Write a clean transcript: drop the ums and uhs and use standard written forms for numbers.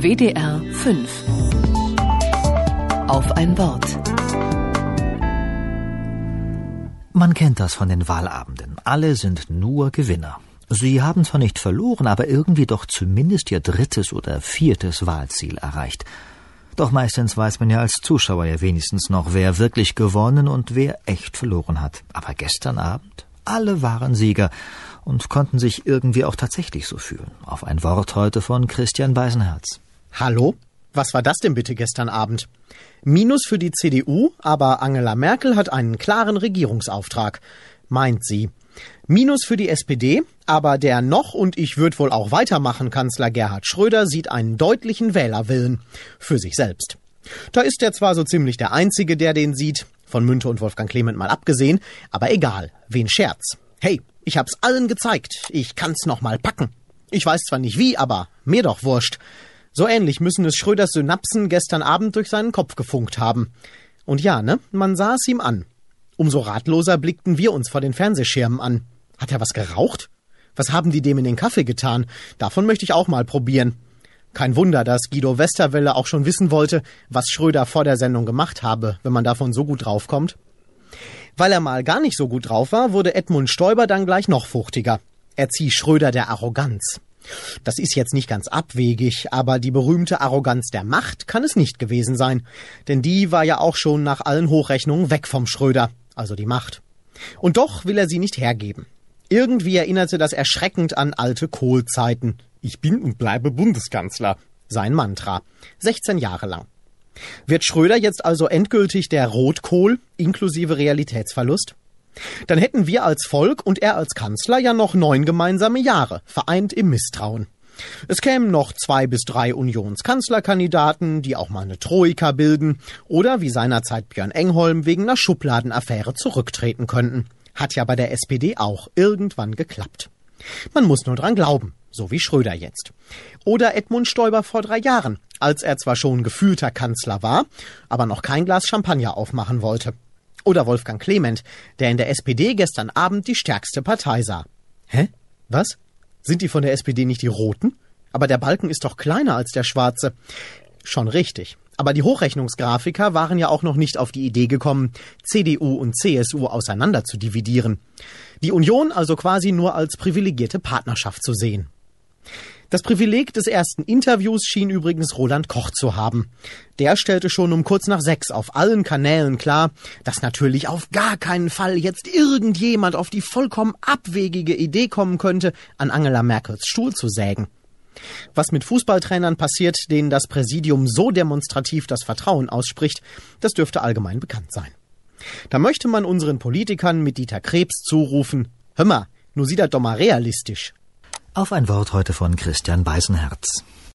WDR 5. Auf ein Wort. Man kennt das von den Wahlabenden. Alle sind nur Gewinner. Sie haben zwar nicht verloren, aber irgendwie doch zumindest ihr 3. oder 4. Wahlziel erreicht. Doch meistens weiß man ja als Zuschauer ja wenigstens noch, wer wirklich gewonnen und wer echt verloren hat. Aber gestern Abend, alle waren Sieger und konnten sich irgendwie auch tatsächlich so fühlen. Auf ein Wort heute von Christian Beisenherz. Hallo? Was war das denn bitte gestern Abend? Minus für die CDU, aber Angela Merkel hat einen klaren Regierungsauftrag, meint sie. Minus für die SPD, aber der noch und ich würde wohl auch weitermachen Kanzler Gerhard Schröder sieht einen deutlichen Wählerwillen für sich selbst. Da ist er zwar so ziemlich der Einzige, der den sieht, von Münte und Wolfgang Clement mal abgesehen, aber egal, wen Scherz. Hey, ich hab's allen gezeigt, ich kann's noch mal packen. Ich weiß zwar nicht wie, aber mir doch wurscht. So ähnlich müssen es Schröders Synapsen gestern Abend durch seinen Kopf gefunkt haben. Und ja, man sah es ihm an. Umso ratloser blickten wir uns vor den Fernsehschirmen an. Hat er was geraucht? Was haben die dem in den Kaffee getan? Davon möchte ich auch mal probieren. Kein Wunder, dass Guido Westerwelle auch schon wissen wollte, was Schröder vor der Sendung gemacht habe, wenn man davon so gut draufkommt. Weil er mal gar nicht so gut drauf war, wurde Edmund Stoiber dann gleich noch fuchtiger. Er zieh Schröder der Arroganz. Das ist jetzt nicht ganz abwegig, aber die berühmte Arroganz der Macht kann es nicht gewesen sein. Denn die war ja auch schon nach allen Hochrechnungen weg vom Schröder, also die Macht. Und doch will er sie nicht hergeben. Irgendwie erinnerte das erschreckend an alte Kohl-Zeiten. Ich bin und bleibe Bundeskanzler, sein Mantra. 16 Jahre lang. Wird Schröder jetzt also endgültig der Rotkohl, inklusive Realitätsverlust? Dann hätten wir als Volk und er als Kanzler ja noch 9 gemeinsame Jahre, vereint im Misstrauen. Es kämen noch 2 bis 3 Unionskanzlerkandidaten, die auch mal eine Troika bilden oder wie seinerzeit Björn Engholm wegen einer Schubladenaffäre zurücktreten könnten. Hat ja bei der SPD auch irgendwann geklappt. Man muss nur dran glauben, so wie Schröder jetzt. Oder Edmund Stoiber vor 3 Jahren, als er zwar schon gefühlter Kanzler war, aber noch kein Glas Champagner aufmachen wollte. Oder Wolfgang Clement, der in der SPD gestern Abend die stärkste Partei sah. Hä? Was? Sind die von der SPD nicht die Roten? Aber der Balken ist doch kleiner als der schwarze. Schon richtig. Aber die Hochrechnungsgrafiker waren ja auch noch nicht auf die Idee gekommen, CDU und CSU auseinander zu dividieren. Die Union also quasi nur als privilegierte Partnerschaft zu sehen. Das Privileg des ersten Interviews schien übrigens Roland Koch zu haben. Der stellte schon um kurz nach 6 auf allen Kanälen klar, dass natürlich auf gar keinen Fall jetzt irgendjemand auf die vollkommen abwegige Idee kommen könnte, an Angela Merkels Stuhl zu sägen. Was mit Fußballtrainern passiert, denen das Präsidium so demonstrativ das Vertrauen ausspricht, das dürfte allgemein bekannt sein. Da möchte man unseren Politikern mit Dieter Krebs zurufen, hör mal, nur sieh das doch mal realistisch. Auf ein Wort heute von Christian Beisenherz.